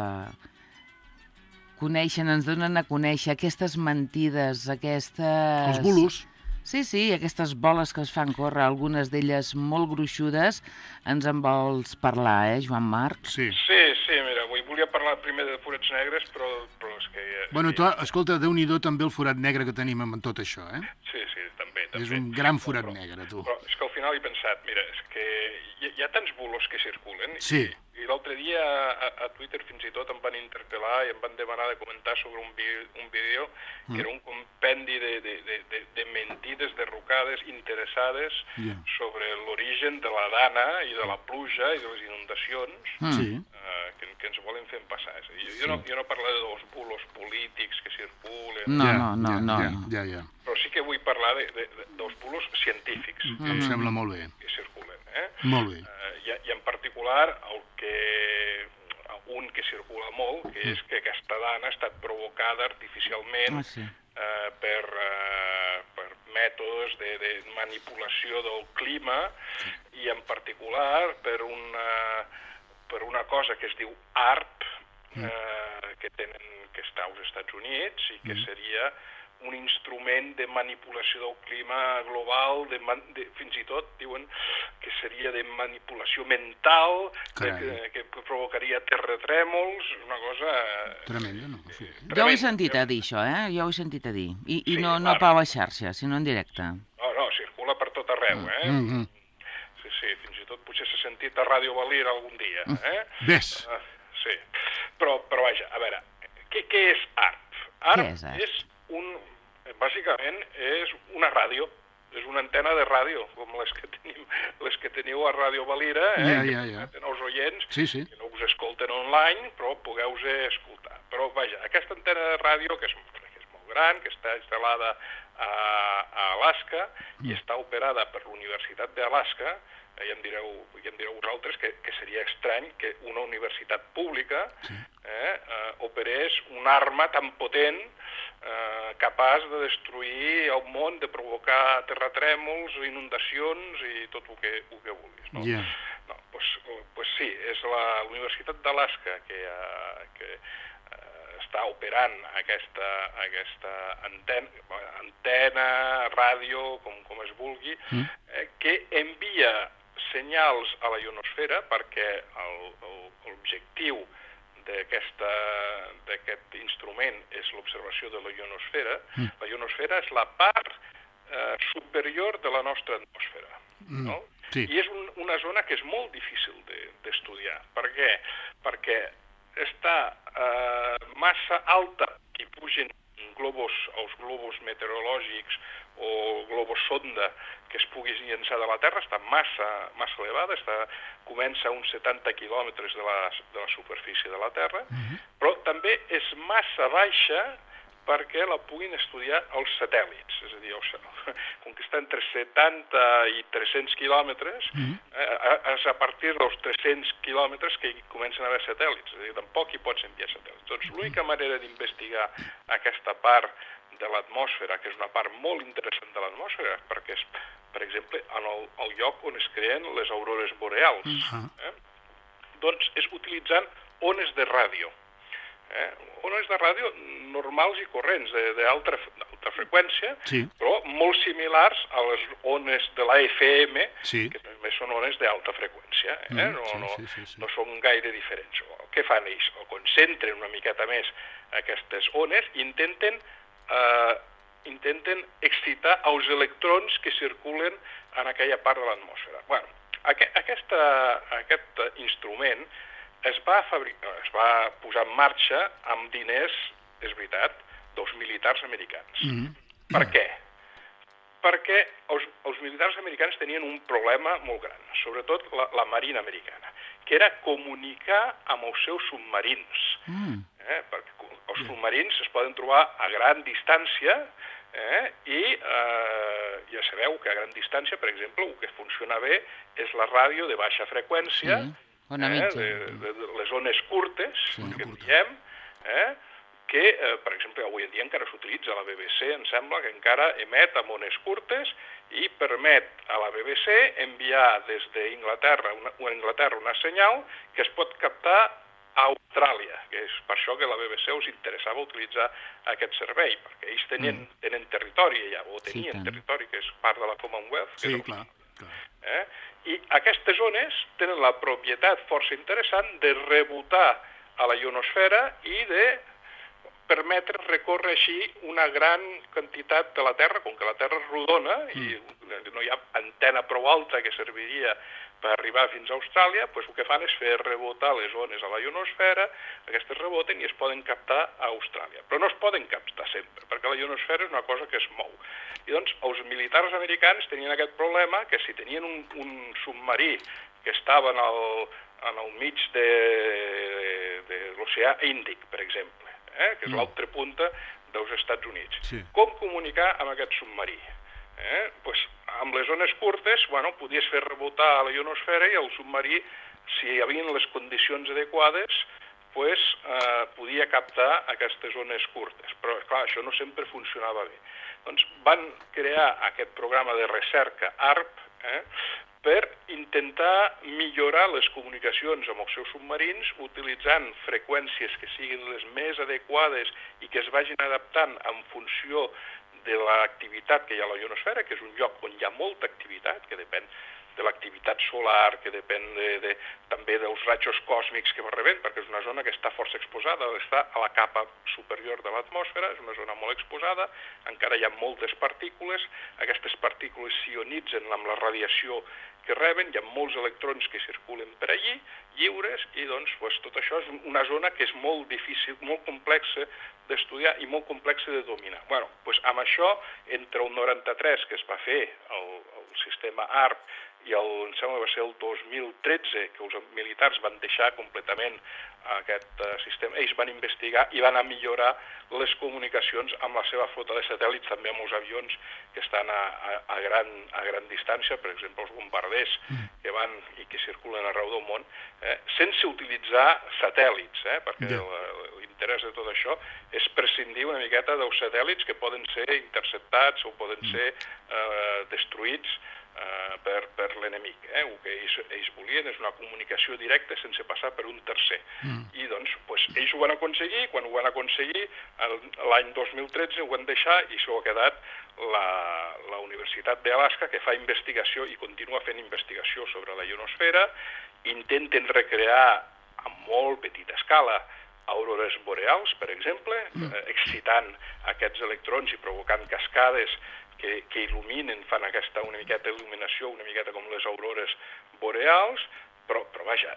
[SPEAKER 2] coneixen, ens donen a conèixer, aquestes mentides, aquestes...
[SPEAKER 3] Els bulos.
[SPEAKER 2] Sí, aquestes boles que es fan córrer, algunes d'elles molt gruixudes, ens en vols parlar, Joan Marc?
[SPEAKER 3] Sí,
[SPEAKER 11] mira, avui volia volia parlar primer de forats negres, però és que...
[SPEAKER 3] Bueno, tu, escolta, Déu-n'hi-do també el forat negre que tenim amb tot això, eh?
[SPEAKER 11] Sí, també.
[SPEAKER 3] És un gran forat negre, tu.
[SPEAKER 11] Però és que al final he pensat, mira, és que hi ha tants bulos que circulen.
[SPEAKER 3] Sí.
[SPEAKER 11] I l'altre dia a Twitter fins i tot em van interpel·lar i em van demanar de comentar sobre un vídeo que era un compendi de mentides derrocades, interessades sobre l'origen de la dana i de la pluja i de les inundacions que ens volen fer passar. És a dir, jo no parlaré dels bulos polítics que circulen.
[SPEAKER 2] No.
[SPEAKER 3] Ja.
[SPEAKER 11] Però sí que vull parlar dels bulos científics.
[SPEAKER 3] Em sembla molt bé.
[SPEAKER 11] Que circulen.
[SPEAKER 3] Molt bé.
[SPEAKER 11] I en particular un que circula molt, que és que aquesta dana ha estat provocada artificialment per mètodes de manipulació del clima i en particular per una cosa que es diu ARP, que està als Estats Units i que seria un instrument de manipulació del clima global, fins i tot diuen que seria de manipulació mental, que provocaria terratrèmols, una cosa...
[SPEAKER 3] Tremenda, no? Sí.
[SPEAKER 2] Jo ho he sentit a dir, això, Jo ho he sentit a dir. I no per la xarxa, sinó en directe.
[SPEAKER 11] No, circula per tot arreu, Sí, fins i tot potser s'ha sentit a Ràdio Valira algun dia,
[SPEAKER 3] Ves!
[SPEAKER 11] Sí, però vaja, a veure, què és ARP? ARP és bàsicament és una ràdio, és una antena de ràdio, com les que teniu a Ràdio Valira, que permeten als oients que no us escolten online, però pugueu-vos escoltar. Però vaja, aquesta antena de ràdio, que és molt gran, que està instal·lada a Alaska i està operada per la Universitat d'Alaska, ja em direu vosaltres que seria estrany que una universitat pública operés una arma tan potent capaç de destruir el món, de provocar terratrèmols, inundacions i tot el que vulguis. No? Pues sí, és la Universitat d'Alaska que està operant aquesta antena, ràdio, com es vulgui, que envia senyals a la ionosfera perquè l'objectiu d'aquest instrument és l'observació de la ionosfera. La ionosfera és la part superior de la nostra atmosfera. No? Sí. I és una zona que és molt difícil d'estudiar. Per què? Perquè està massa alta i pugen els globus meteorològics o globus sonda que es pugui llançar de la Terra, està massa elevada, comença a uns 70 quilòmetres de la superfície de la Terra, però també és massa baixa perquè la puguin estudiar els satèl·lits. És a dir, com que està entre 70 i 300 quilòmetres, és a partir dels 300 quilòmetres que hi comencen a haver satèl·lits. És a dir, tampoc hi pots enviar satèl·lits. Doncs l'única manera d'investigar aquesta part de l'atmosfera, que és una part molt interessant de l'atmosfera, perquè és, per exemple, en el lloc on es creen les aurores boreals. Doncs és utilitzant ones de ràdio. Ones de ràdio normals i corrents, d'alta freqüència, però molt similars a les ones de la FM, que també són ones d'alta freqüència. No són gaire diferents. Què fan ells? O concentren una miqueta més aquestes ones i intenten excitar els electrons que circulen en aquella part de l'atmosfera. Bueno, aquest instrument es va posar en marxa amb diners, és veritat, dels militars americans. Per què? Perquè els militars americans tenien un problema molt gran, sobretot la marina americana, que era comunicar amb els seus submarins. Perquè els submarins es poden trobar a gran distància i ja sabeu que a gran distància, per exemple, el que funciona bé és la ràdio de baixa freqüència, de les ones curtes, que en diem, que, per exemple, avui en dia encara s'utilitza a la BBC, em sembla que encara emet amb ones curtes i permet a la BBC enviar des d'Anglaterra una senyal que es pot captar a Austràlia, que és per això que la BBC us interessava utilitzar aquest servei, perquè ells tenen territori allà, o tenien territori, que és part de la Commonwealth.
[SPEAKER 3] Sí, clar.
[SPEAKER 11] I aquestes zones tenen la propietat força interessant de rebotar a la ionosfera i de permetre recórrer així una gran quantitat de la Terra, com que la Terra és rodona i no hi ha antena prou alta que serviria per arribar fins a Austràlia, doncs el que fan és fer rebotar les ones a la ionosfera, aquestes reboten i es poden captar a Austràlia. Però no es poden captar sempre, perquè la ionosfera és una cosa que es mou. I doncs els militars americans tenien aquest problema que si tenien un submarí que estava en el mig de l'oceà Índic, per exemple, que és l'altra punta dels Estats Units, com comunicar amb aquest submarí? Pues, amb les ones curtes, podies fer rebotar a la ionosfera i el submarí, si hi havia les condicions adequades, podia captar aquestes ones curtes. Però, clar, això no sempre funcionava bé. Doncs van crear aquest programa de recerca ARP per intentar millorar les comunicacions amb els seus submarins utilitzant freqüències que siguin les més adequades i que es vagin adaptant en funció de l'activitat que hi ha a la ionosfera, que és un lloc on hi ha molta activitat, que depèn de l'activitat solar, que depèn també dels rajos còsmics que va rebent, perquè és una zona que està força exposada, està a la capa superior de l'atmosfera, és una zona molt exposada, encara hi ha moltes partícules, aquestes partícules s'ionitzen amb la radiació que reben, hi ha molts electrons que circulen per allí, lliures, i doncs tot això és una zona que és molt difícil, molt complexa d'estudiar i molt complexa de dominar. Doncs amb això, entre el 93, que es va fer el sistema ARP, i em sembla que va ser el 2013 que els militars van deixar completament aquest sistema. Ells van investigar i van millorar les comunicacions amb la seva flota de satèl·lits, també amb els avions que estan a gran distància, per exemple els bombarders que van i que circulen arreu del món, sense utilitzar satèl·lits, perquè l'interès de tot això és prescindir una miqueta dels satèl·lits que poden ser interceptats o poden ser destruïts per l'enemic. El que ells volien és una comunicació directa sense passar per un tercer. I doncs ells ho van aconseguir, quan ho van aconseguir l'any 2013 ho van deixar i s'ho ha quedat la Universitat d'Alaska, que fa investigació i continua fent investigació sobre la ionosfera. Intenten recrear a molt petita escala aurores boreals, per exemple, excitant aquests electrons i provocant cascades que il·luminen, fan una miqueta d'il·luminació, una miqueta com les aurores boreals, però vaja,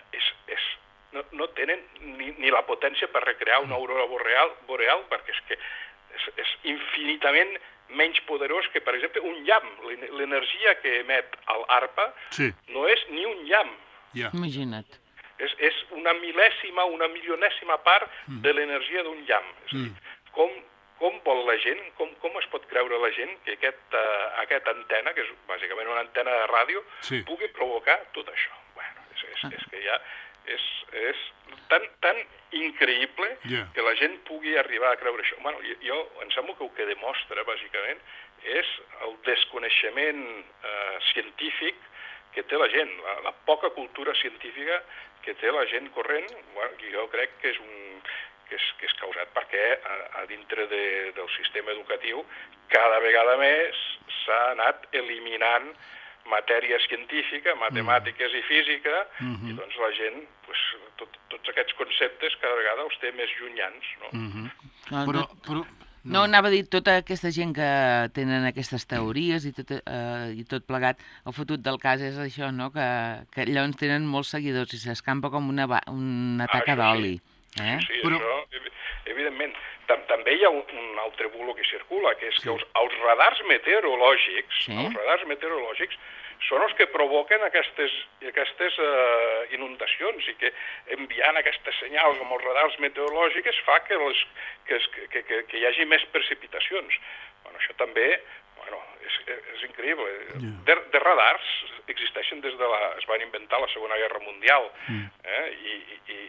[SPEAKER 11] no tenen ni la potència per recrear una aurora boreal, perquè és que és infinitament menys poderós que, per exemple, un llamp. L'energia que emet l'ARPA no és ni un llamp.
[SPEAKER 2] Imagina't.
[SPEAKER 11] És una mil·lèsima, una milionèsima part de l'energia d'un llamp. És a dir, com vol la gent, com es pot creure la gent que aquesta antena, que és bàsicament una antena de ràdio, pugui provocar tot això? És que ja és tan increïble que la gent pugui arribar a creure això. Jo em sembla que el que demostra, bàsicament, és el desconeixement científic que té la gent, la poca cultura científica que té la gent corrent. Jo crec que és causat perquè a dintre del sistema educatiu cada vegada més s'ha anat eliminant matèria científica, matemàtiques i física, i doncs la gent, tots aquests conceptes cada vegada els té més llunyans, no?
[SPEAKER 2] No, anava a dir, tota aquesta gent que tenen aquestes teories i tot plegat, el fotut del cas és això, no?, que llavors tenen molts seguidors i s'escampa com una taca d'oli.
[SPEAKER 11] Sí, això, evidentment. També hi ha un altre bulo que circula, que és que els radars meteorològics són els que provoquen aquestes inundacions i que enviant aquestes senyals amb els radars meteorològics fa que hi hagi més precipitacions. Això també és increïble. De radars existeixen es van inventar a la Segona Guerra Mundial i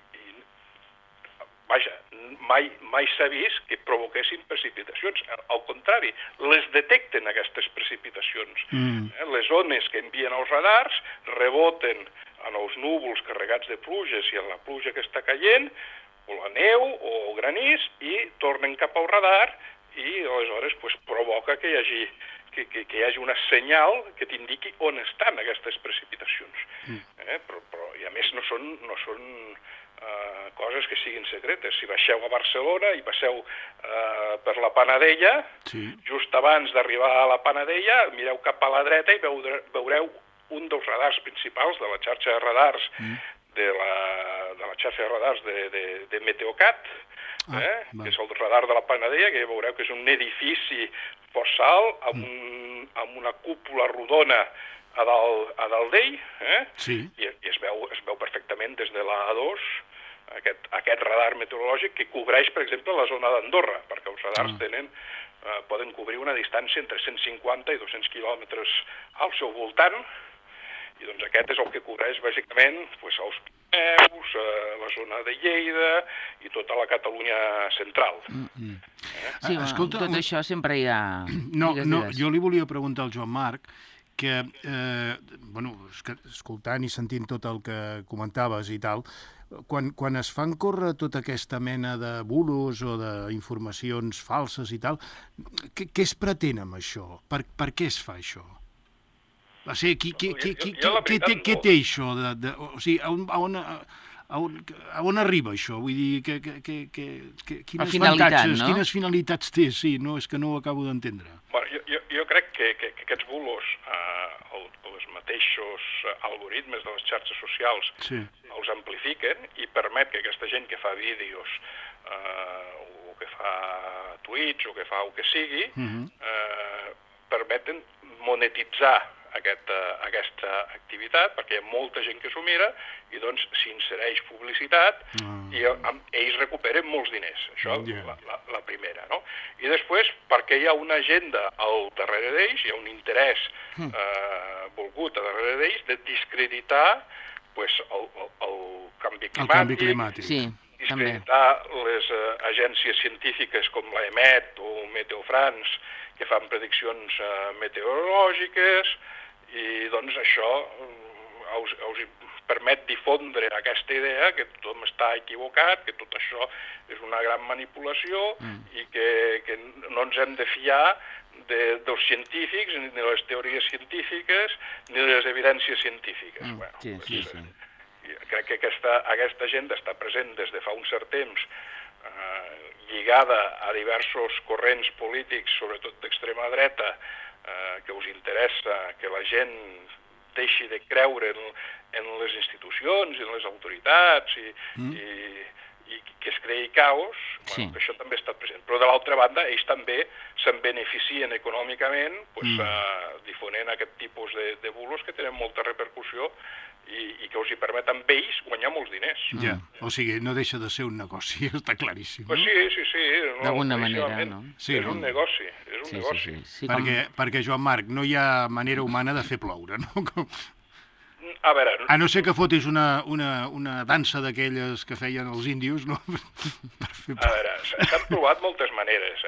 [SPEAKER 11] vaja, mai s'ha vist que provoquessin precipitacions. Al contrari, les detecten aquestes precipitacions. Les ones que envien els radars reboten en els núvols carregats de pluges i en la pluja que està caient, o la neu o granís, i tornen cap al radar i aleshores provoca que hi hagi una senyal que t'indiqui on estan aquestes precipitacions. Però i a més no són coses que siguin secretes. Si baixeu a Barcelona i passeu per la Panadella, just abans d'arribar a la Panadella, mireu cap a la dreta i veureu un dels radars principals de la xarxa de radars de la xarxa de radars de Meteocat, que és el radar de la Panadella, que veureu que és un edifici força alt amb una cúpula rodona a dalt d'ell, i es veu perfectament des de l'A2 aquest radar meteorològic que cobreix, per exemple, la zona d'Andorra, perquè els radars poden cobrir una distància entre 150 i 200 quilòmetres al seu voltant, i doncs aquest és el que cobreix bàsicament els Pirineus, la zona de Lleida i tota la Catalunya central.
[SPEAKER 2] Sí, tot això sempre hi ha...
[SPEAKER 3] No, jo li volia preguntar al Joan Marc que, escoltant i sentint tot el que comentaves i tal, quan es fan córrer tota aquesta mena de bulos o d'informacions falses i tal, què es pretén amb això? Per què es fa això? O sigui, què té això? O sigui, a on arriba això? Vull dir, quines finalitats té? Sí, no, és que no ho acabo d'entendre.
[SPEAKER 11] Jo crec que aquests bulos, els mateixos algoritmes de les xarxes socials, els amplifiquen i permet que aquesta gent que fa vídeos o que fa tuits o que fa el que sigui, permeten monetitzar aquesta activitat, perquè hi ha molta gent que s'ho mira i doncs s'insereix publicitat i ells recuperen molts diners. Això la primera, no? I després, perquè hi ha una agenda al darrere d'ells, hi ha un interès volgut a darrere d'ells de discreditar el canvi climàtic, discreditar les agències científiques com l'EMET o Meteo France, que fan prediccions meteorològiques, i doncs això us permet difondre aquesta idea que tothom està equivocat, que tot això és una gran manipulació i que no ens hem de fiar dels científics, ni de les teories científiques, ni de les evidències científiques. Crec que aquesta agenda està present des de fa un cert temps, lligada a diversos corrents polítics, sobretot d'extrema dreta, que us interessa que la gent deixi de creure en les institucions i en les autoritats i que es creï caos, això també ha estat present. Però de l'altra banda, ells també se'n beneficien econòmicament difonent aquest tipus de bulos que tenen molta repercussió i que us hi permeten amb ells guanyar molts diners.
[SPEAKER 3] Ja, o sigui, no deixa de ser un negoci, està claríssim.
[SPEAKER 11] Sí.
[SPEAKER 2] D'alguna manera, no?
[SPEAKER 11] És un negoci, és un negoci.
[SPEAKER 3] Perquè, Joan Marc, no hi ha manera humana de fer ploure, no?
[SPEAKER 11] A veure...
[SPEAKER 3] A no ser que fotis una dansa d'aquelles que feien els índios, no?
[SPEAKER 11] A veure, s'han provat moltes maneres,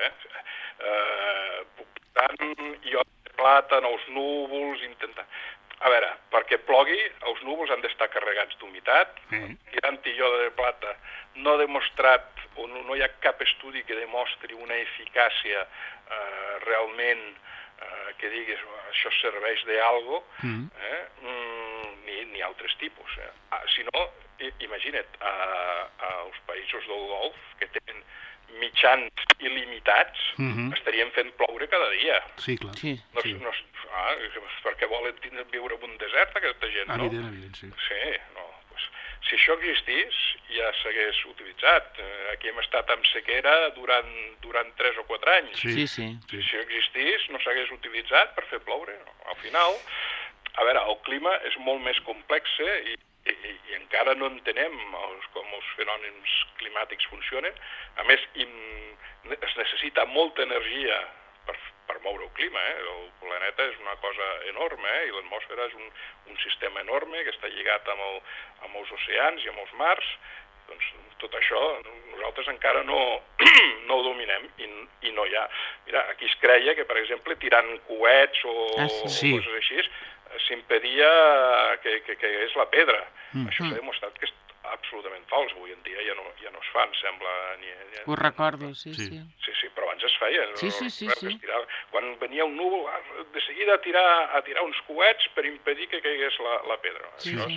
[SPEAKER 11] tant iot de plata en els núvols, intentant... A veure, perquè plogui, els núvols han d'estar carregats d'humitat, tirant iode de plata no ha demostrat, o no hi ha cap estudi que demostri una eficàcia realment que diguis això serveix d'algo, ni altres tipus. Si no, imagina't, als països del Golf, que tenen mitjans il·limitats, estarien fent ploure cada dia.
[SPEAKER 3] Sí, clar.
[SPEAKER 11] Perquè volen viure en un desert, aquesta gent, no?
[SPEAKER 3] Evident, sí.
[SPEAKER 11] Sí, no. Si això existís, ja s'hagués utilitzat. Aquí hem estat amb sequera durant 3 o 4 anys.
[SPEAKER 2] Sí.
[SPEAKER 11] Si això existís, no s'hagués utilitzat per fer ploure. Al final, a veure, el clima és molt més complex i encara no entenem com els fenòmens climàtics funcionen. A més, es necessita molta energia per moure el clima. El planeta és una cosa enorme i l'atmosfera és un sistema enorme que està lligat amb els oceans i amb els mars. Doncs tot això nosaltres encara no ho dominem i no hi ha... Mira, aquí es creia que, per exemple, tirant coets o coses així, s'impedia que caigués la pedra. Això s'ha demostrat que és absolutament fals. Avui en dia ja no es fa, em sembla...
[SPEAKER 2] Ho recordo, sí.
[SPEAKER 11] Sí, però abans es feia.
[SPEAKER 2] Sí.
[SPEAKER 11] Quan venia un núvol, de seguida a tirar uns coets per impedir que caigués la pedra.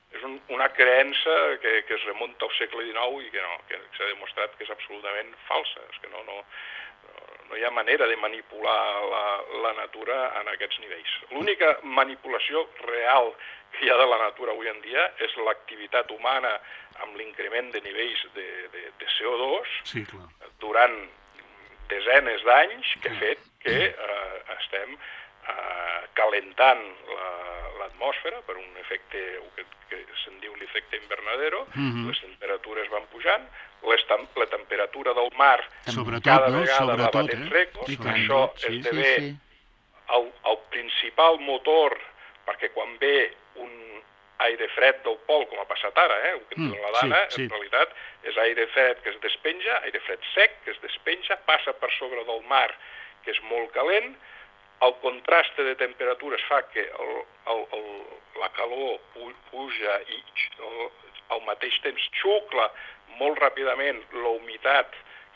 [SPEAKER 11] és una creença que es remunta al segle XIX i que s'ha demostrat que és absolutament falsa. És que no hi ha manera de manipular la natura en aquests nivells. L'única manipulació real que hi ha de la natura avui en dia és l'activitat humana amb l'increment de nivells de CO2 durant desenes d'anys que ha fet que estem calentant l'atmosfera per un efecte que se'n diu l'efecte invernadero, les temperatures van pujant, la temperatura del mar cada vegada va batent rècords, això esdevé el principal motor perquè quan ve un aire fred del pol, com ha passat ara, el que diu la Dana, en realitat és aire fred que es despenja, aire fred sec que es despenja, passa per sobre del mar, que és molt calent, el contrast de temperatures fa que la calor puja i al mateix temps xucla molt ràpidament la humitat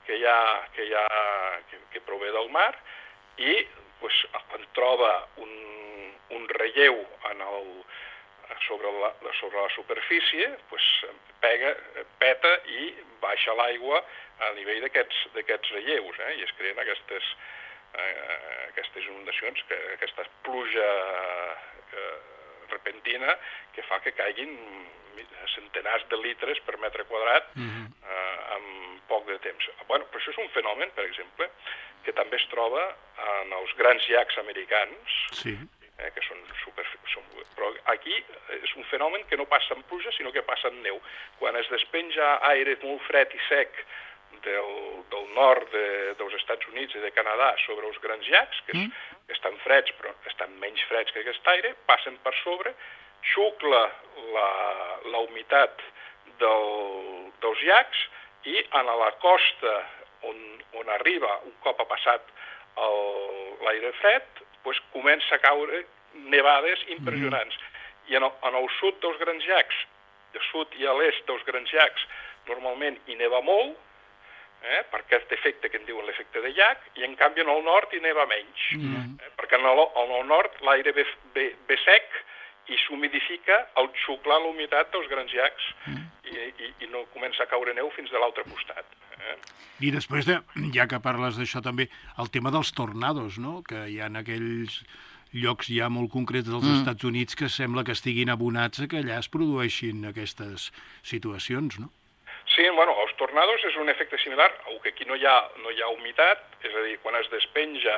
[SPEAKER 11] que prové del mar i quan troba un relleu sobre la superfície, peta i baixa l'aigua a nivell d'aquests relleus, i es creen aquestes inundacions, aquesta pluja repentina que fa que caiguin centenars de litres per metre quadrat en poc de temps. Bueno, però això és un fenomen, per exemple, que també es troba en els grans llacs americans, que són però aquí és un fenomen que no passa en pluja, sinó que passa en neu. Quan es despenja aire molt fred i sec del nord dels Estats Units i de Canadà sobre els grans llacs, que estan freds, però estan menys freds que aquest aire, passen per sobre, xucla la humitat dels llacs i a la costa on arriba, un cop ha passat l'aire fred, comença a caure nevades impressionants. I en el sud dels grans llacs, de sud i a l'est dels grans llacs, normalment hi neva molt, per aquest efecte que en diuen l'efecte de llac, i en canvi en el nord hi neva menys, perquè en el nord l'aire ve sec i s'humidifica al xuclar la humitat dels grans llacs i no comença a caure neu fins de l'altre costat.
[SPEAKER 3] I després, ja que parles d'això també, el tema dels tornados, no? Que hi ha aquells llocs ja molt concrets dels Estats Units que sembla que estiguin abonats a que allà es produeixin aquestes situacions, no?
[SPEAKER 11] Sí, bueno, els tornados és un efecte similar, que aquí no hi ha humitat, és a dir, quan es despenja,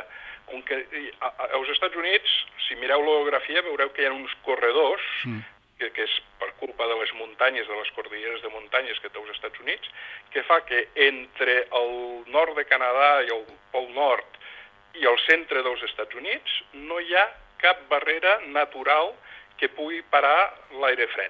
[SPEAKER 11] als Estats Units, si mireu l'orografia, veureu que hi ha uns corredors, que és per culpa de les muntanyes, de les cordilleres de muntanyes que té als Estats Units, que fa que entre el nord de Canadà i el Pol Nord i el centre dels Estats Units no hi ha cap barrera natural que pugui parar l'aire fred.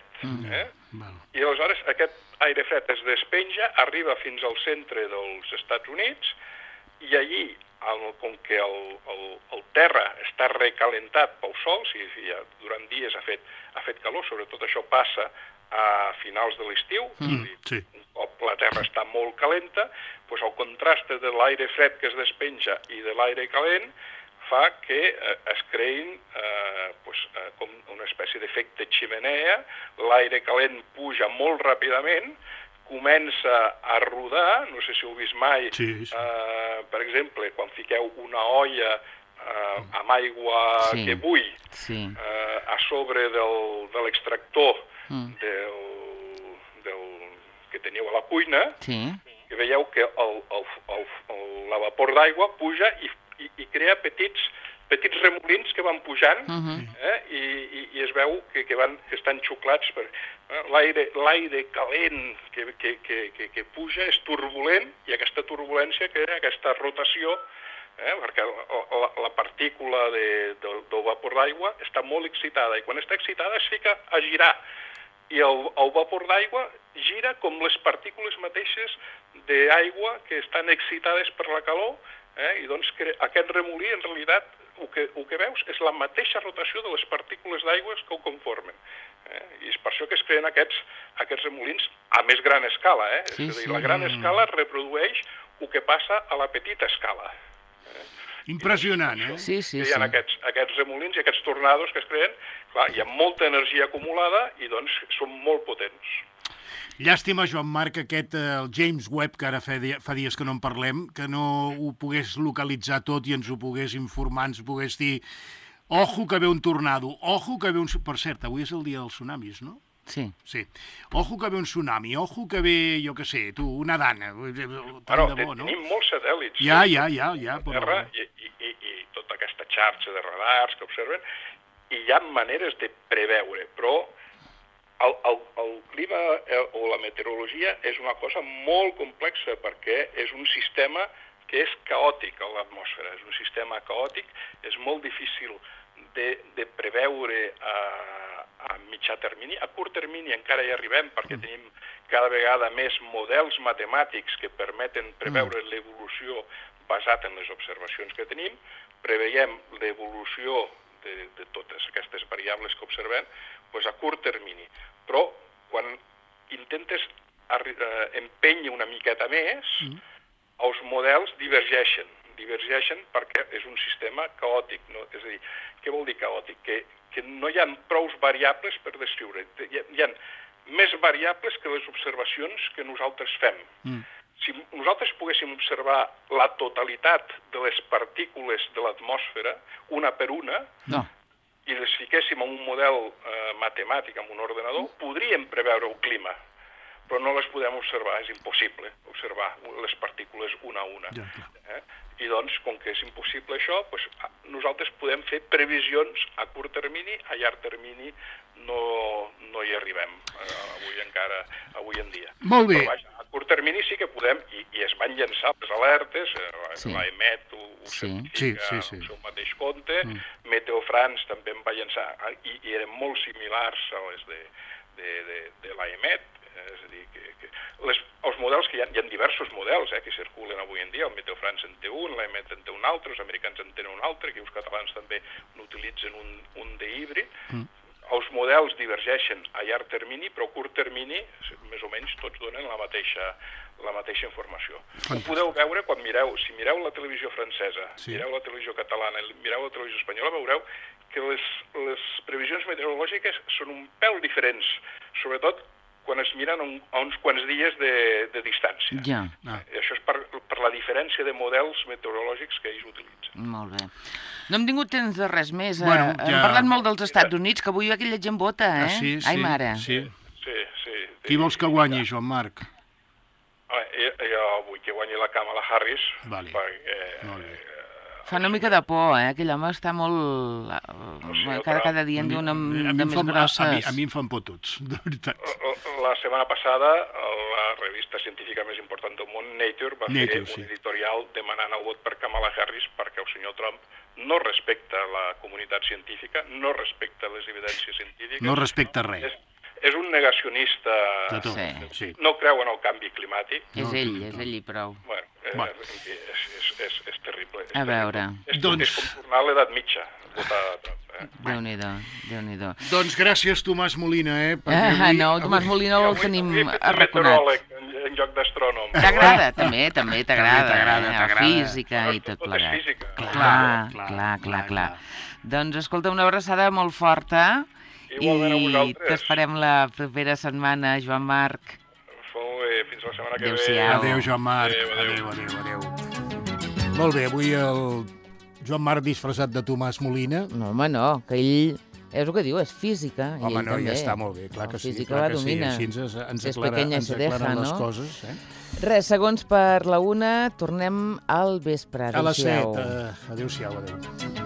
[SPEAKER 11] I aleshores aquest aire fred es despenja, arriba fins al centre dels Estats Units i allí, com que el terra està recalentat pel sol, durant dies ha fet calor, sobretot això passa a finals de l'estiu, un cop la terra està molt calenta, el contrast de l'aire fred que es despenja i de l'aire calent fa que es creïn com una espècie d'efecte ximenea, l'aire calent puja molt ràpidament, comença a rodar, no sé si ho heu vist mai, per exemple, quan fiqueu una olla amb aigua que bull a sobre de l'extractor que teniu a la cuina, que veieu que la vapor d'aigua puja i crea petits remolins que van pujant i es veu que estan xuclats. L'aire calent que puja és turbulent i aquesta turbulència crea aquesta rotació, perquè la partícula del vapor d'aigua està molt excitada i quan està excitada es fica a girar i el vapor d'aigua gira com les partícules mateixes d'aigua que estan excitades per la calor i doncs aquest remolí en realitat el que veus és la mateixa rotació de les partícules d'aigua que ho conformen. I és per això que es creen aquests remolins a més gran escala. És a dir, la gran escala reprodueix el que passa a la petita escala.
[SPEAKER 3] Impressionant, eh?
[SPEAKER 2] Sí.
[SPEAKER 11] Hi ha aquests remolins i aquests tornados que es creen, clar, hi ha molta energia acumulada i doncs són molt potents.
[SPEAKER 3] Llàstima, Joan Marc, el James Webb, que ara fa dies que no en parlem, que no ho pogués localitzar tot i ens ho pogués informar, ens pogués dir ojo que ve un tornado, ojo que ve un... Per cert, avui és el dia dels tsunamis, no?
[SPEAKER 2] Sí.
[SPEAKER 3] Ojo que ve un tsunami, ojo que ve, jo què sé, una dana.
[SPEAKER 11] Tenim molts satèl·lits.
[SPEAKER 3] Ja.
[SPEAKER 11] Terra i tota aquesta xarxa de radars que observen, i hi ha maneres de preveure, però el clima o la meteorologia és una cosa molt complexa perquè és un sistema que és caòtic a l'atmosfera, és un sistema caòtic, és molt difícil de preveure a mitjà termini. A curt termini encara hi arribem perquè tenim cada vegada més models matemàtics que permeten preveure l'evolució basat en les observacions que tenim, preveiem l'evolució de totes aquestes variables que observem a curt termini. Però quan intentes empènyer una miqueta més, els models divergeixen perquè és un sistema caòtic. No? És a dir, què vol dir caòtic? Que no hi ha prou variables per descriure. Hi ha més variables que les observacions que nosaltres fem. Si nosaltres poguéssim observar la totalitat de les partícules de l'atmosfera, una per una, i les fiquéssim en un model matemàtic, en un ordenador, podríem preveure el clima, però no les podem observar, és impossible observar les partícules una a una. I doncs, com que és impossible això, nosaltres podem fer previsions a curt termini, a llarg termini no hi arribem avui en dia.
[SPEAKER 3] Molt bé.
[SPEAKER 11] Però vaja, a curt termini sí que podem, i es van llançar les alertes, l'EMET ho certifica el seu mateix compte, Meteo France també en va llançar, i eren molt similars a les de l'EMET, és a dir, que els models que hi ha diversos models que circulen avui en dia, el Meteo France en té un, l'EMET en té un altre, els americans en tenen un altre, que els catalans també n'utilitzen un d'híbrid. Els models divergeixen a llarg termini, però a curt termini, més o menys, tots donen la mateixa informació. Ho podeu veure quan si mireu la televisió francesa, mireu la televisió catalana, mireu la televisió espanyola, veureu que les previsions meteorològiques són un pèl diferents, sobretot quan es miren a uns quants dies de distància. I això és per la diferència de models meteorològics que ells utilitzen.
[SPEAKER 2] Molt bé. No hem tingut temps de res més. Hem parlat molt dels Estats Units, que avui aquella gent vota, eh? Ai, mare.
[SPEAKER 3] Sí. Qui vols que guanyi, Joan Marc?
[SPEAKER 11] Jo vull que guanyi la Kamala Harris, perquè...
[SPEAKER 2] Fa una mica de por, aquell home està molt... Cada dia en diu una de més grosses.
[SPEAKER 3] A mi em fan por tots, de veritat.
[SPEAKER 11] La setmana passada, la revista científica més important del món, Nature, va fer un editorial demanant el vot per Kamala Harris perquè el senyor Trump no respecta la comunitat científica, no respecta les evidències científiques.
[SPEAKER 3] No respecta res.
[SPEAKER 11] És un negacionista, no creu en el canvi climàtic.
[SPEAKER 2] És ell i prou.
[SPEAKER 11] És terrible.
[SPEAKER 2] A veure.
[SPEAKER 11] És com tornar a l'edat mitja.
[SPEAKER 2] Déu-n'hi-do.
[SPEAKER 3] Doncs gràcies, Tomàs Molina.
[SPEAKER 2] No, Tomàs Molina el tenim arraconat.
[SPEAKER 11] En lloc d'astrònom.
[SPEAKER 2] T'agrada, també t'agrada. Física i tot plegat. Clar. Doncs escolta, una abraçada molt forta i t'esperem la propera setmana, Joan Marc.
[SPEAKER 11] Fins la setmana que ve.
[SPEAKER 3] Adéu, Joan Marc. Adéu. Molt bé, avui el Joan Marc disfressat de Tomàs Molina.
[SPEAKER 2] No, home, no, que ell... És el que diu, és física.
[SPEAKER 3] Home, no, ja està molt bé, clar que sí.
[SPEAKER 2] Física la domina.
[SPEAKER 3] Així ens aclaren les coses.
[SPEAKER 2] Res, segons per la 1, tornem al vespre.
[SPEAKER 3] A les 7. Adéu-siau.